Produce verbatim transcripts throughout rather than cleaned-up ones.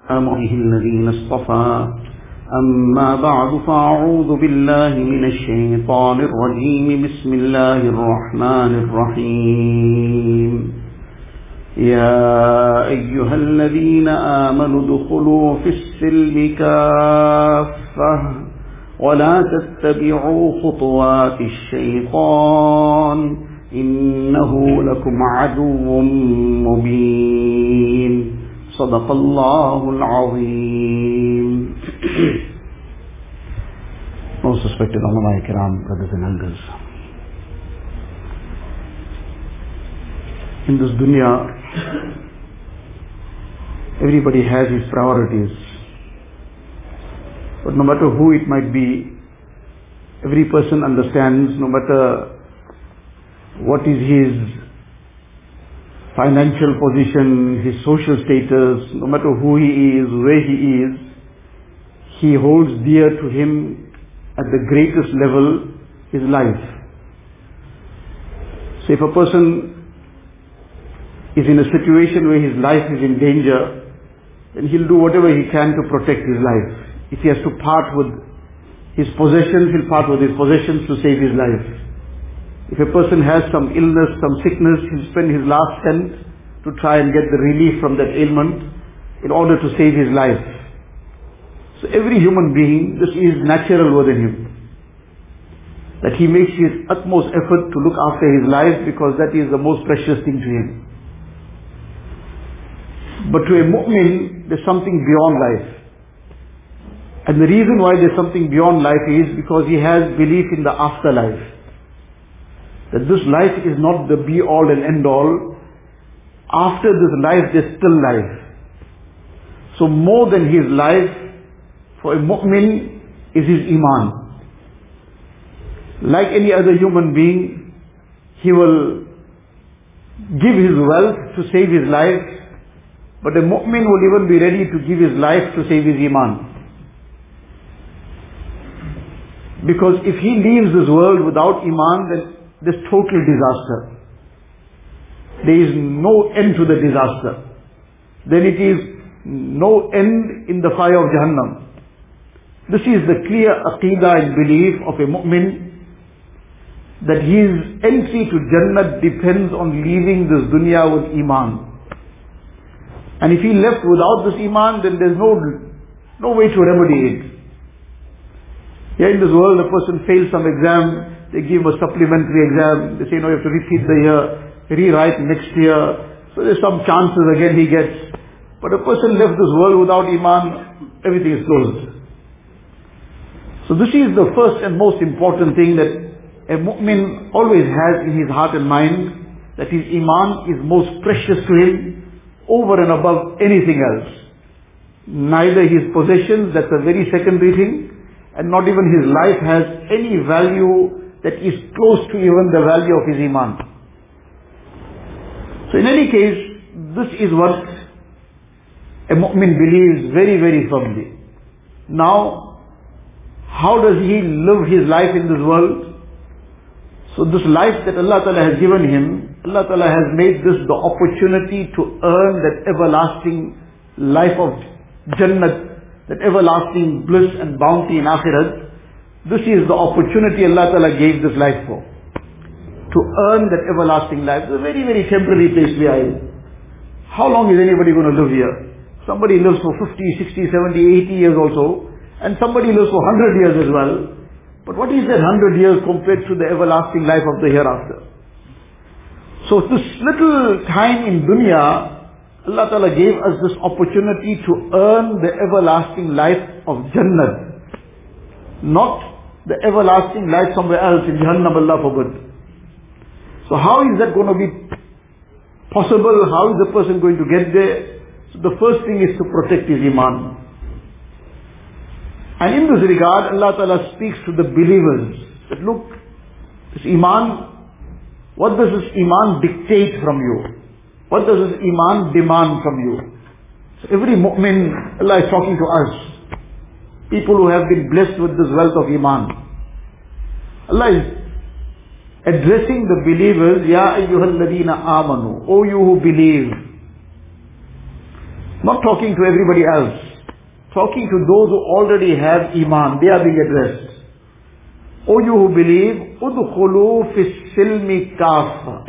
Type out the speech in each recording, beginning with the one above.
أمره الذين اصطفى أما بعد فأعوذ بالله من الشيطان الرجيم بسم الله الرحمن الرحيم يا أيها الذين آمنوا ادخلوا في السلم كافة ولا تتبعوا خطوات الشيطان إنه لكم عدو مبين صدق الله العظيم. Most respected ulama kiram, brothers and elders. In this dunya, everybody has his priorities. But no matter who it might be, every person understands, no matter what is his financial position, his social status, no matter who he is, where he is, he holds dear to him at the greatest level his life. So if a person is in a situation where his life is in danger, then he'll do whatever he can to protect his life. If he has to part with his possessions, he'll part with his possessions to save his life. If a person has some illness, some sickness, he'll spend his last cent to try and get the relief from that ailment in order to save his life. So every human being, this is natural within him, that he makes his utmost effort to look after his life because that is the most precious thing to him. But to a mu'min, there's something beyond life. And the reason why there's something beyond life is because he has belief in the afterlife. That this life is not the be-all and end-all. After this life, there's still life. So more than his life, for a mu'min, is his iman. Like any other human being, he will give his wealth to save his life, but a mu'min will even be ready to give his life to save his iman. Because if he leaves this world without iman, then there's total disaster. There is no end to the disaster. Then it is no end in the fire of Jahannam. This is the clear aqidah and belief of a mu'min, that his entry to Jannah depends on leaving this dunya with iman. And if he left without this iman, then there's no, no way to remedy it. Here in this world, a person fails some exam, they give him a supplementary exam. They say, no, you have to repeat the year, rewrite next year. So there's some chances again he gets. But a person left this world without iman, everything is closed. So this is the first and most important thing that a mu'min always has in his heart and mind, that his iman is most precious to him over and above anything else. Neither his possessions, that's a very secondary thing, and not even his life has any value that is close to even the value of his iman. So in any case, this is what a mu'min believes very, very firmly. Now, how does he live his life in this world? So this life that Allah Ta'ala has given him, Allah Ta'ala has made this the opportunity to earn that everlasting life of Jannah, that everlasting bliss and bounty in Akhirat. This is the opportunity Allah Ta'ala gave this life for. To earn that everlasting life. It's a very, very temporary place we are in. How long is anybody going to live here? Somebody lives for fifty, sixty, seventy, eighty years also. And somebody lives for one hundred years as well. But what is that one hundred years compared to the everlasting life of the hereafter? So this little time in dunya, Allah Ta'ala gave us this opportunity to earn the everlasting life of Jannah. Not the everlasting life somewhere else in Jahannam, Allah forbid. So how is that going to be possible? How is the person going to get there? So the first thing is to protect his iman. And in this regard, Allah Ta'ala speaks to the believers that look, this iman, what does this iman dictate from you? What does this iman demand from you? So every mu'min, Allah is talking to us. People who have been blessed with this wealth of iman. Allah is addressing the believers, Ya ayyuhal ladina amanu, O you who believe. Not talking to everybody else. Talking to those who already have Iman. They are being addressed. O you who believe, udkhulu fis silmi kafa.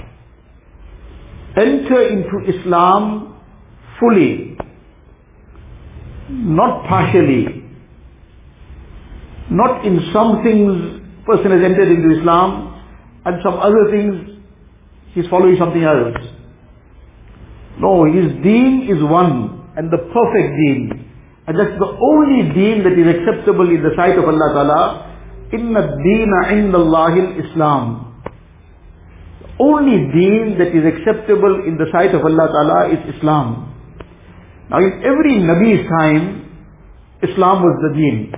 Enter into Islam fully. Not partially. Not in some things, person has entered into Islam, and some other things, he's following something else. No, his deen is one, and the perfect deen. And that's the only deen that is acceptable in the sight of Allah Ta'ala. Inna ad-deena inda Allahil Islam. The only deen that is acceptable in the sight of Allah Ta'ala is Islam. Now in every Nabi's time, Islam was the deen.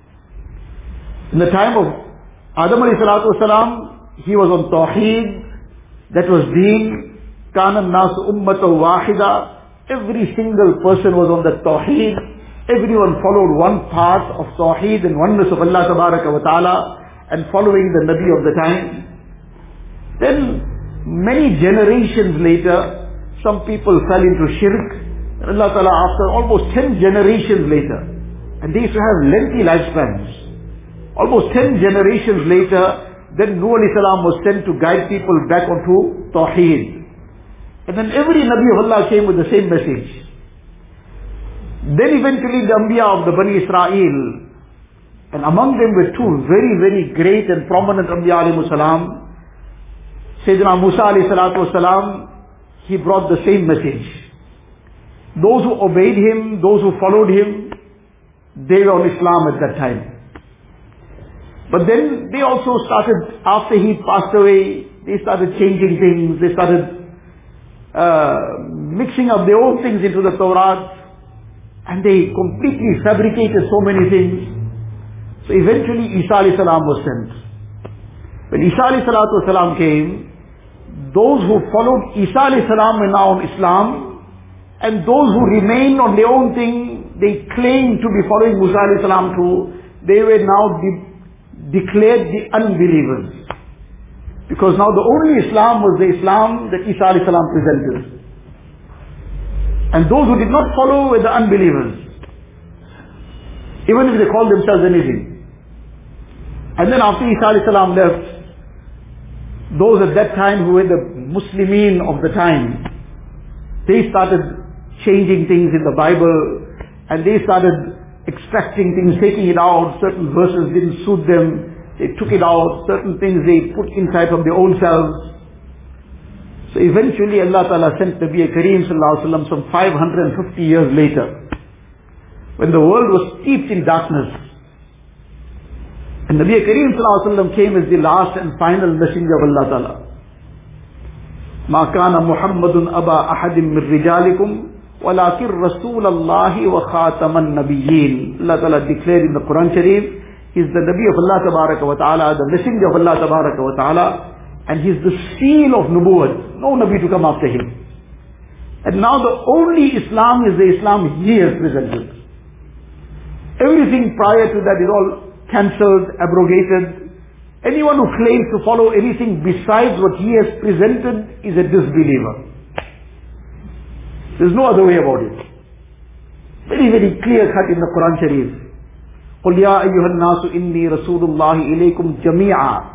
In the time of Adam alayhi salatu wasalam, he was on Tawheed, that was deen. Kana nasu ummatan wahida. Every single person was on the Tawheed. Everyone followed one path of Tawheed and oneness of Allah Tabaraka wa Ta'ala and following the Nabi of the time. Then, many generations later, some people fell into shirk. And Allah Ta'ala, after almost ten generations later, and they used to have lengthy lifespans. Almost ten generations later, then Nuh alayhi salam was sent to guide people back onto Tawheed. And then every Nabi of Allah came with the same message. Then eventually the Anbiya of the Bani Israel, and among them were two very, very great and prominent Anbiya alayhi salam. Sayyidina Musa alayhi salatu wasalam, he brought the same message. Those who obeyed him, those who followed him, they were on Islam at that time. But then they also started, after he passed away, they started changing things, they started uh, mixing up their own things into the Torah. And they completely fabricated so many things. So eventually Isa alayhi salam was sent. When Isa alayhi salatu wasalam came, those who followed Isa alayhi salam were now on Islam, and those who remained on their own thing, they claimed to be following Musa alayhi salam too, they were now de- declared the unbelievers. Because now the only Islam was the Islam that Isa alayhi salam presented. And those who did not follow were the unbelievers. Even if they called themselves anything. And then after Isa alayhi salam left, those at that time who were the Muslimin of the time, they started changing things in the Bible, and they started extracting things, taking it out. Certain verses didn't suit them, they took it out. Certain things they put inside of their own selves. So eventually Allah Ta'ala sent Nabi Kareem Sallallahu Alaihi Wasallam some five hundred fifty years later, when the world was steeped in darkness. And Nabi Kareem Sallallahu Alaihi Wasallam came as the last and final messenger of Allah Ta'ala. Ma kana Muhammadun aba ahadim min rijalikum walakin Rasulallahi wa khataman nabiyyin. Allah Ta'ala declared in the Quran Sharif, He is the Nabi of Allah Tabaraka wa Ta'ala, the messenger of Allah Tabaraka wa Ta'ala. And he's the seal of nubuwwat. No Nabi to come after him. And now the only Islam is the Islam he has presented. Everything prior to that is all cancelled, abrogated. Anyone who claims to follow anything besides what he has presented is a disbeliever. There's no other way about it. Very, very clear cut in the Quran Sharif. قُلْ يَا أَيُّهَا النَّاسُ إِنِّي رَسُولُ اللَّهِ إِلَيْكُمْ جَمِيعًا.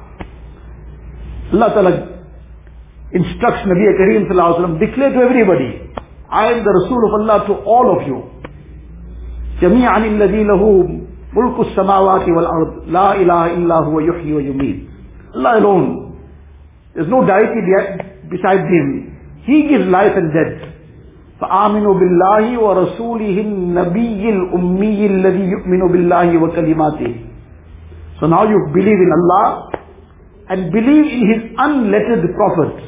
Allah Ta'ala instructs Nabi Kareem Sallallahu Alaihi Wasallam, declare to everybody, I am the Rasul of Allah to all of you. جَمِيعًا الَّذِي لَهُ مُلْكُ السَّمَاوَاتِ وَالْأَرْضِ لَا إِلَهَ إِلَّا هُوَ يُحْيِي وَيُمِيتُ. Allah alone. There's no deity besides Him. He gives life and death. فآمنوا بالله ورسوله النبي الأمي الذي يؤمن بالله وكلماته. So now you believe in Allah and believe in His unlettered prophet.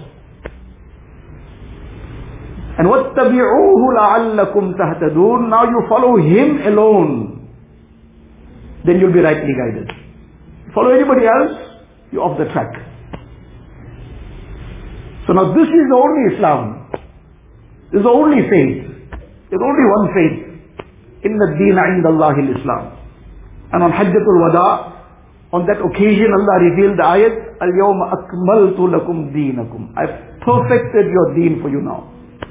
And وَاتَّبِعُوهُ لَعَلَّكُمْ تَهْتَدُونَ. Now you follow Him alone. Then you'll be rightly guided. Follow anybody else, you're off the track. So now this is the only Islam. This is the only faith. There's only one faith. Inna ad-deena inda Allahi al-Islam. And on Hajjatul Wada, on that occasion Allah revealed the ayat, Al-yawma akmaltu lakum deenakum. I've perfected your deen for you now.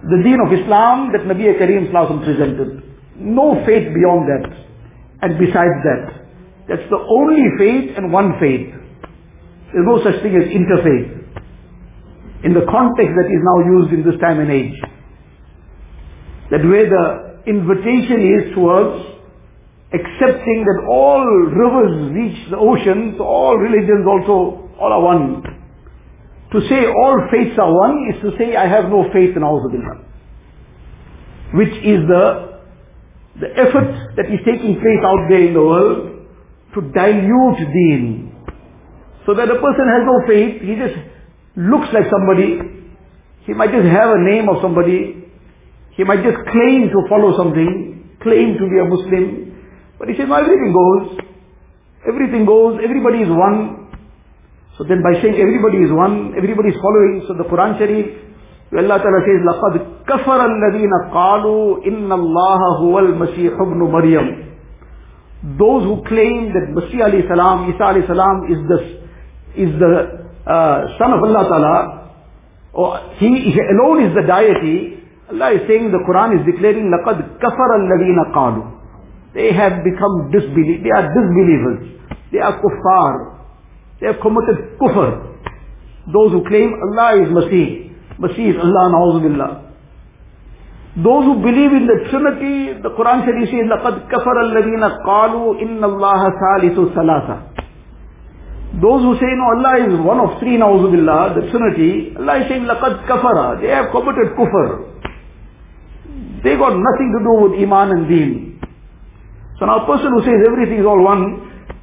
The deen of Islam that Nabi Kareem Sallallahu Alaihi Wasallam presented. No faith beyond that. And besides that. That's the only faith and one faith. There's no such thing as interfaith. In the context that is now used in this time and age. That where the invitation is towards accepting that all rivers reach the ocean, so all religions also, all are one. To say all faiths are one is to say I have no faith in Auzubillah. Which is the, the effort that is taking place out there in the world to dilute deen. So that a person has no faith, he just looks like somebody, he might just have a name of somebody, he might just claim to follow something, claim to be a Muslim, but he says, no, everything goes, everything goes, everybody is one. So then by saying everybody is one, everybody is following, so the Quran Sharif, where Allah Ta'ala says, لَقَدْ كَفَرَ الَّذِينَ قَالُوا إِنَّ اللَّهَ هُوَ الْمَسِيحُ ابْنُ مَرْيَمْ. Those who claim that Masih alayhi salam, Isa alayhi salam is the, is the uh, son of Allah Ta'ala, or he, he alone is the deity, Allah is saying, the Quran is declaring, لَقَدْ كَفَرَ الَّذِينَ قَالُوا. They have become disbelievers. They are disbelievers. They are kuffar. They have committed kufr. Those who claim Allah is Masih. Masih is Allah, na'uzubillah. Those who believe in the Trinity, the Quran Sharif says, لَقَدْ كَفَرَ الَّذِينَ قَالُوا إِنَّ اللَّهَ ثَالِثُ ثَلَاثَةٍ. Those who say, no, Allah is one of three, na'uzubillah, the Trinity, Allah is saying, لَقَدْ كَفَرَ. They have committed kufr. They got nothing to do with Iman and Deen. So now a person who says everything is all one,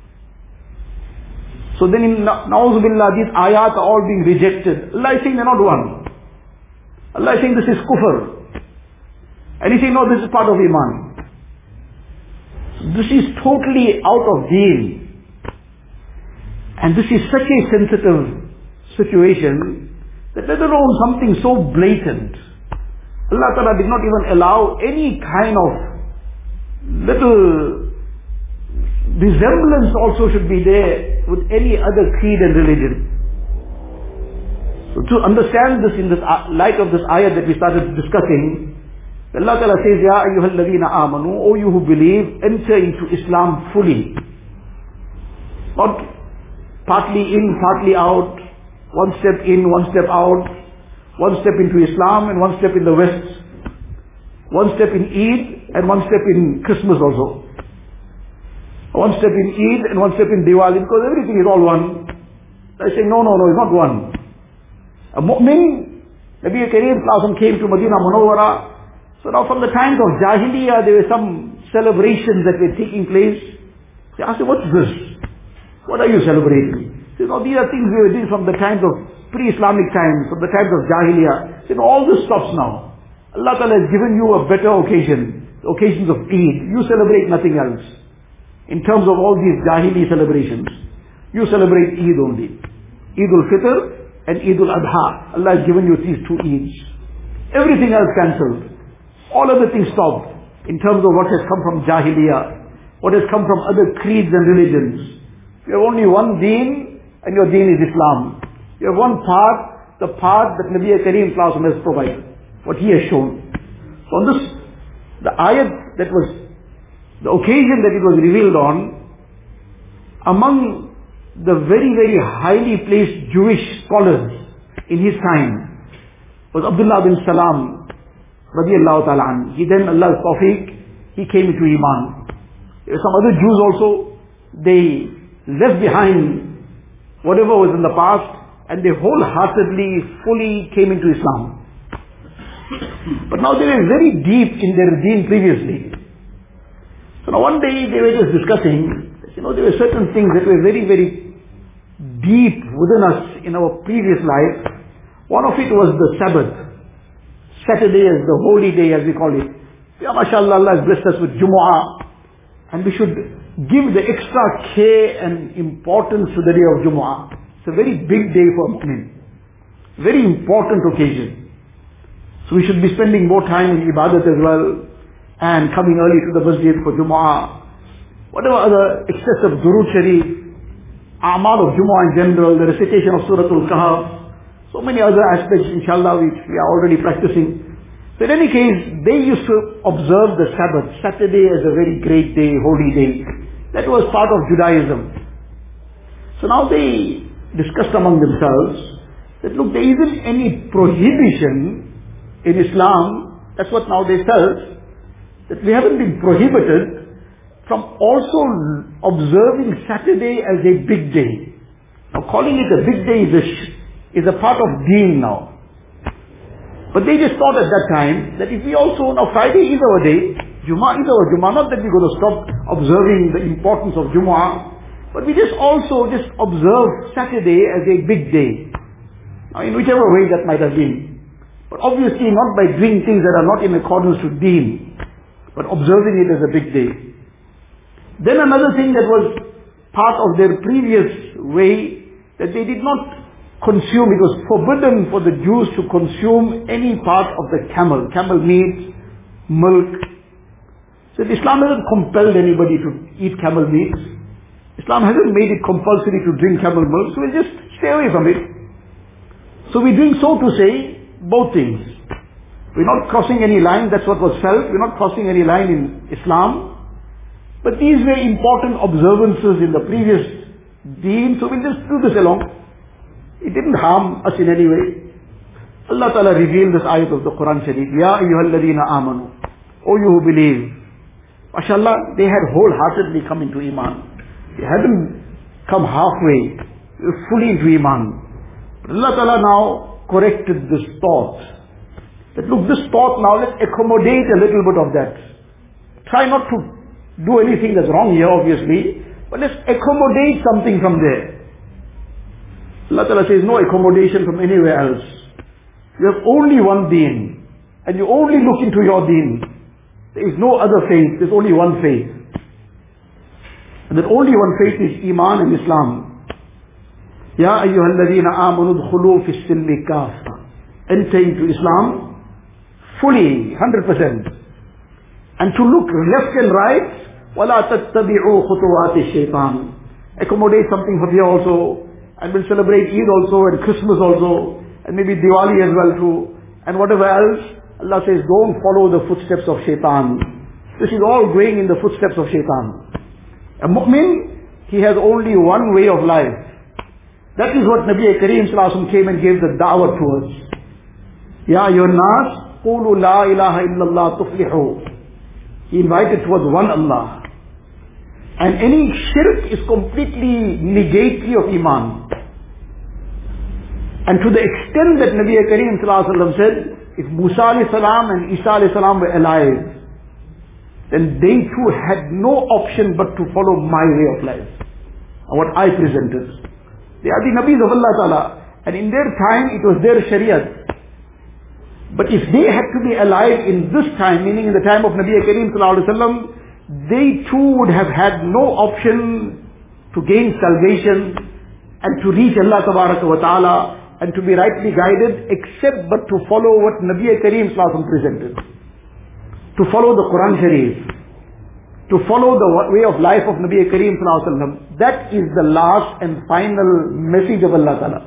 so then in na'uzubillah, these ayat are all being rejected. Allah is saying they're not one. Allah is saying this is kufr. And he's saying, no, this is part of Iman. So this is totally out of Deen. And this is such a sensitive situation that let alone something so blatant. Allah Ta'ala did not even allow any kind of little resemblance also should be there with any other creed and religion. So to understand this in this light of this ayah that we started discussing, Allah Ta'ala says, Ya ayyuhal ladhina amanu, O you who believe, enter into Islam fully. Not partly in, partly out, one step in, one step out, one step into Islam and one step in the West, one step in Eid and one step in Christmas also. One step in Eid and one step in Diwali, because everything is all one. I say, no, no, no, it's not one. A mu'min, Nabi Kareem Sallallahu Alaihi Wasallam came to Medina Munawwara. So now from the times of Jahiliyyah, there were some celebrations that were taking place. They asked him, what's this? What are you celebrating? He said, no, these are things we were doing from the times of pre-Islamic times, from the times of Jahiliyyah. He said, no, all this stops now. Allah Ta'ala has given you a better occasion, the occasions of Eid. You celebrate nothing else. In terms of all these Jahili celebrations, you celebrate Eid only. Eid al-Fitr and Eid al-Adha. Allah has given you these two Eids. Everything else cancelled. All other things stopped in terms of what has come from Jahiliyyah, what has come from other creeds and religions. You have only one deen, and your deen is Islam. You have one path, the path that Nabi Kareem Sallallahu Alaihi Wasallam has provided, what he has shown. So on this, the ayat that was, the occasion that it was revealed on, among the very, very highly placed Jewish scholars in his time was Abdullah bin Salam, radiyallahu ta'ala anhu. He then, Allah's tawfiq, he came into Iman. There were some other Jews also, they left behind whatever was in the past and they wholeheartedly, fully came into Islam. But now they were very deep in their deen previously. So now one day they were just discussing, you know, there were certain things that were very, very deep within us in our previous life. One of it was the Sabbath. Saturday is the holy day as we call it. Ya mashallah, Allah has blessed us with Jumu'ah. And we should give the extra care and importance to the day of Jumu'ah. It's a very big day for Mu'min. Very important occasion. So we should be spending more time in Ibadat as well. And coming early to the masjid for Jumu'ah. Whatever other excess of Durood Sharif, A'mal of Jumu'ah in general, the recitation of Surah Al-Kahf, so many other aspects, inshallah, which we are already practicing. So in any case, they used to observe the Sabbath, Saturday as a very great day, holy day. That was part of Judaism. So now they discussed among themselves that look, there isn't any prohibition in Islam. That's what now they felt, that we haven't been prohibited from also observing Saturday as a big day. Now calling it a big day is a, is a part of deen now. But they just thought at that time that if we also, now Friday is our day, Jummah is our Jummah, not that we're going to stop observing the importance of Jummah, but we just also just observe Saturday as a big day. Now in whichever way that might have been. But obviously not by doing things that are not in accordance to deen, but observing it as a big day. Then another thing that was part of their previous way, that they did not consume, it was forbidden for the Jews to consume any part of the camel, camel meat, milk. So Islam hasn't compelled anybody to eat camel meat. Islam hasn't made it compulsory to drink camel milk, so we'll just stay away from it. So we're doing, so to say, both things. We're not crossing any line, that's what was felt. We're not crossing any line in Islam. But these were important observances in the previous deen, so we'll just do this along. It didn't harm us in any way. Allah Ta'ala revealed this ayat of the Quran Sharif. Ya ayyuhalladhina amanu. O you who believe. MashaAllah, they had wholeheartedly come into Iman. They hadn't come halfway. They were fully into Iman. But Allah Ta'ala now corrected this thought. That look, this thought now, let's accommodate a little bit of that. Try not to do anything that's wrong here, obviously. But let's accommodate something from there. Allah Ta'ala says no accommodation from anywhere else. You have only one deen. And you only look into your deen. There is no other faith. There's only one faith. And that only one faith is Iman and Islam. Ya ayyuhalladhina amanu dkhulu fi silmi kafa. Enter into Islam fully, one hundred percent. And to look left and right, وَلَا تَتَّبِعُوا خُطُوَاتِ الشَّيْطَانِ. Accommodate something from here also. And we'll celebrate Eid also and Christmas also. And maybe Diwali as well too. And whatever else. Allah says, don't follow the footsteps of shaitan. This is all going in the footsteps of shaitan. A mu'min, he has only one way of life. That is what Nabi Kareem Sallallahu Alaihi Wasallam came and gave the da'wah to us. Ya ayyuhan nas, qulu la ilaha illallah tuflihu. He invited towards one Allah. And any shirk is completely negatory of Iman. And to the extent that Nabi Kareem Sallallahu Alaihi Wasallam said, if Musa alayhi salam and Isa alayhi salam were alive, then they too had no option but to follow my way of life. And what I presented. They are the Nabis of Allah Ta'ala. And in their time, it was their Shariat. But if they had to be alive in this time, meaning in the time of Nabi Kareem Sallallahu Alaihi Wasallam, they too would have had no option to gain salvation and to reach Allah Tabaraka wa Ta'ala and to be rightly guided except but to follow what Nabi Kareem Sallallahu Alaihi Wasallam presented. To follow the Quran Sharif. To follow the way of life of Nabi Kareem Sallallahu Alaihi Wasallam. That is the last and final message of Allah Ta'ala.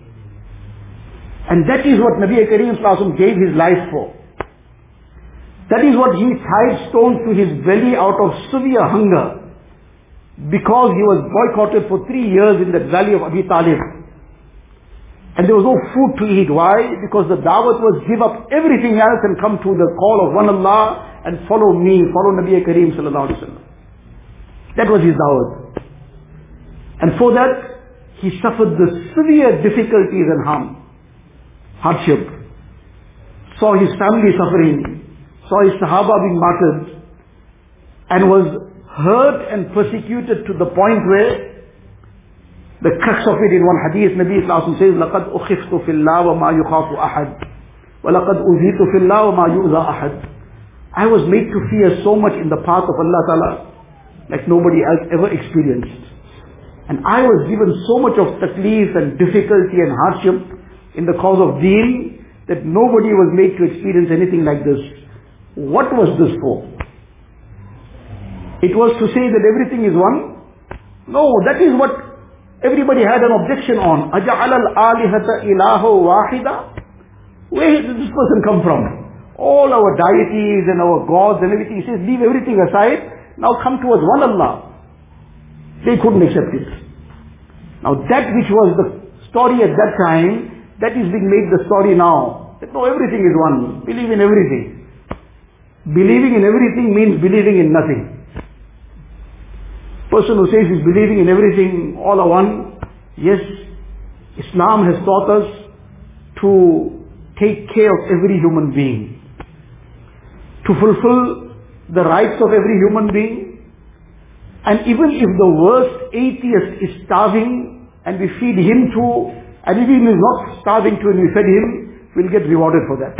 And that is what Nabi Kareem Sallallahu Alaihi Wasallam gave his life for. That is what he tied stones to his belly out of severe hunger. Because he was boycotted for three years in that valley of Abi Talib. And there was no food to eat. Why? Because the da'wat was give up everything else and come to the call of one Allah and follow me, follow Nabi Kareem Sallallahu Alaihi Wasallam. That was his da'wat. And for that, he suffered the severe difficulties and harm, hardship. Saw his family suffering. Saw his Sahaba being martyred. And was hurt and persecuted to the point where the crux of it in one hadith, Nabi Sallallahu Alaihi Wasallam says, لَقَدْ أُخِفْتُ فِي اللَّهِ وَمَا يُخَافُ أَحَدٍ وَلَقَدْ أُذِيتُ فِي اللَّهِ وَمَا يُؤْذَى أَحَدٍ. I was made to fear so much in the path of Allah Ta'ala like nobody else ever experienced. And I was given so much of taklif and difficulty and hardship in the cause of deen that nobody was made to experience anything like this. What was this for? It was to say that everything is one? No, that is what everybody had an objection on. أَجَعَلَ الْآلِهَةَ إِلَهُ وَاحِدًا. Where did this person come from? all our deities and our gods and everything. He says, leave everything aside. Now come towards one Allah. They couldn't accept it. Now that which was the story at that time, that is being made the story now. That no, everything is one. Believe in everything. Believing in everything means believing in nothing. Person who says he's believing in everything, all are one. Yes, Islam has taught us to take care of every human being, to fulfill the rights of every human being. And even if the worst atheist is starving and we feed him too, and even if he is not starving too and we fed him, we'll get rewarded for that.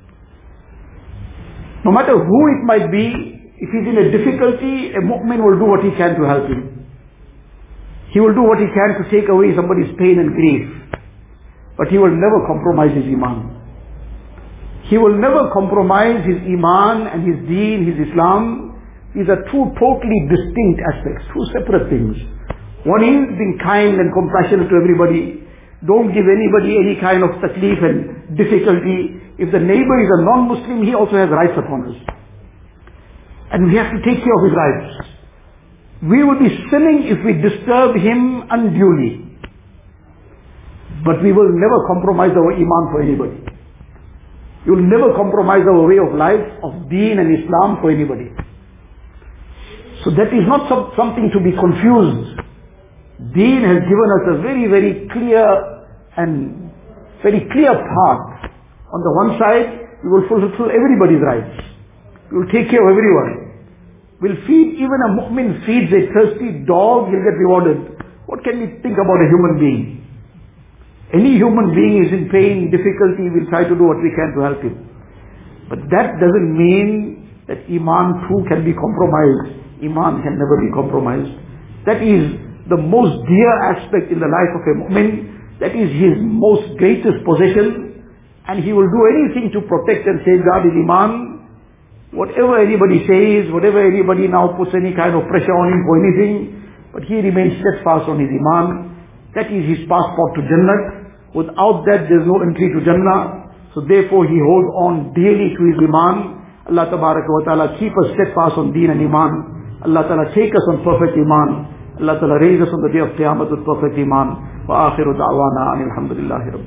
No matter who it might be, if he's in a difficulty, a mu'min will do what he can to help him. He will do what he can to take away somebody's pain and grief. But he will never compromise his iman. He will never compromise his iman and his deen, his Islam. These are two totally distinct aspects, two separate things. One is being kind and compassionate to everybody. Don't give anybody any kind of taklif and difficulty. If the neighbor is a non-Muslim, he also has rights upon us. And we have to take care of his rights. We will be sinning if we disturb him unduly. But we will never compromise our iman for anybody. We will never compromise our way of life, of deen and Islam for anybody. So that is not some, something to be confused. Deen has given us a very, very clear and very clear path. On the one side, we will fulfill everybody's rights. We will take care of everyone. We'll feed, even a mu'min feeds a thirsty dog, he'll get rewarded. What can we think about a human being? Any human being is in pain, difficulty, we'll try to do what we can to help him. But that doesn't mean that iman too can be compromised. Iman can never be compromised. That is the most dear aspect in the life of a mu'min. That is his most greatest possession. And he will do anything to protect and safeguard his iman. Whatever anybody says, whatever anybody now puts any kind of pressure on him for anything, but he remains steadfast on his iman. That is his passport to Jannah. Without that, there is no entry to Jannah. So therefore, he holds on daily to his iman. Allah Tabaraka wa Ta'ala keep us steadfast on deen and iman. Allah Ta'ala take us on perfect iman. Allah Ta'ala raise us on the day of Qiyamah with perfect iman. Wa akhiru da'wana anil hamdulillahi rabbil.